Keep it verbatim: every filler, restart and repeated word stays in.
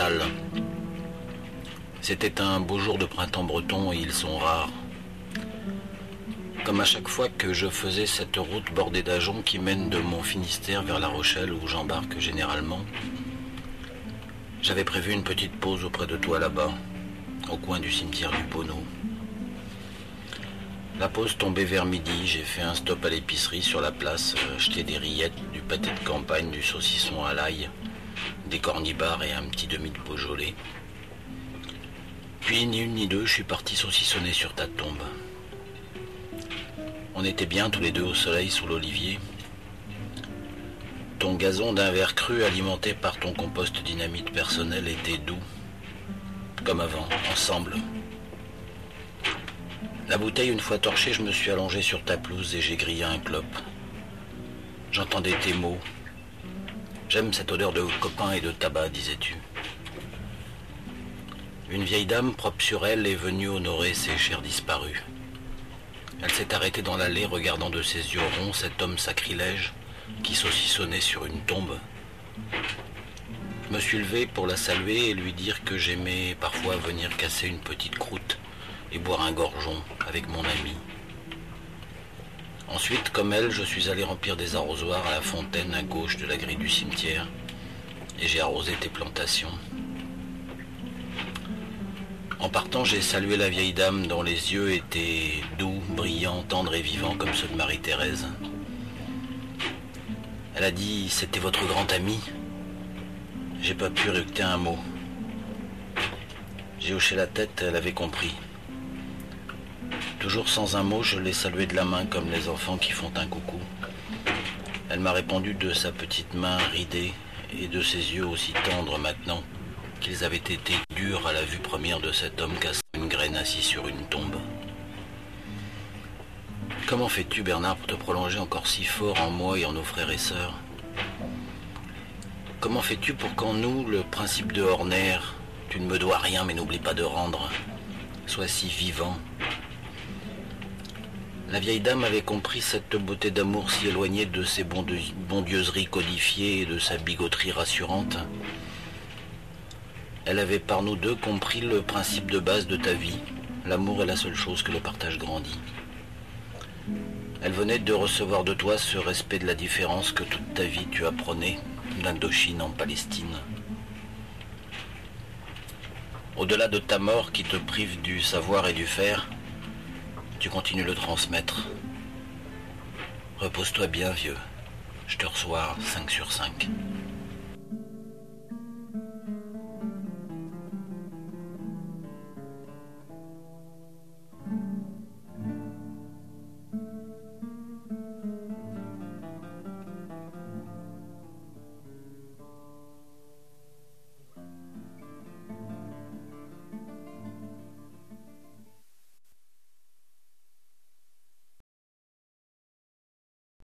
fatale. C'était un beau jour de printemps breton et ils sont rares. Comme à chaque fois que je faisais cette route bordée d'ajoncs qui mène de mon Finistère vers La Rochelle où j'embarque généralement, j'avais prévu une petite pause auprès de toi là-bas, au coin du cimetière du Ponneau. La pause tombait vers midi, j'ai fait un stop à l'épicerie sur la place, acheté des rillettes, du pâté de campagne, du saucisson à l'ail, des cornibars et un petit demi de Beaujolais. Puis ni une ni deux, je suis parti saucissonner sur ta tombe. On était bien tous les deux au soleil sous l'olivier. Ton gazon d'un verre cru alimenté par ton compost dynamite personnel était doux, comme avant, ensemble. La bouteille une fois torchée, je me suis allongé sur ta pelouse et j'ai grillé un clope. J'entendais tes mots. J'aime cette odeur de copain et de tabac, disais-tu. Une vieille dame, propre sur elle, est venue honorer ses chers disparus. Elle s'est arrêtée dans l'allée, regardant de ses yeux ronds cet homme sacrilège qui saucissonnait sur une tombe. Je me suis levé pour la saluer et lui dire que j'aimais parfois venir casser une petite croûte et boire un gorgeon avec mon ami. Ensuite, comme elle, je suis allé remplir des arrosoirs à la fontaine à gauche de la grille du cimetière et j'ai arrosé tes plantations. En partant, j'ai salué la vieille dame dont les yeux étaient doux, brillants, tendres et vivants comme ceux de Marie-Thérèse. Elle a dit « C'était votre grand ami ?» J'ai pas pu éructer un mot. J'ai hoché la tête, elle avait compris. Toujours sans un mot, je l'ai saluée de la main comme les enfants qui font un coucou. Elle m'a répondu de sa petite main ridée et de ses yeux aussi tendres maintenant qu'ils avaient été durs à la vue première de cet homme cassant une graine assis sur une tombe. Comment fais-tu, Bernard, pour te prolonger encore si fort en moi et en nos frères et sœurs? Comment fais-tu pour qu'en nous, le principe de Horner, tu ne me dois rien mais n'oublie pas de rendre, soit si vivant? La vieille dame avait compris cette beauté d'amour si éloignée de ses bondieuseries codifiées et de sa bigoterie rassurante. Elle avait par nous deux compris le principe de base de ta vie. L'amour est la seule chose que le partage grandit. Elle venait de recevoir de toi ce respect de la différence que toute ta vie tu apprenais, d'Indochine en Palestine. Au-delà de ta mort qui te prive du savoir et du faire, tu continues de le transmettre. Repose-toi bien, vieux. Je te reçois cinq sur cinq.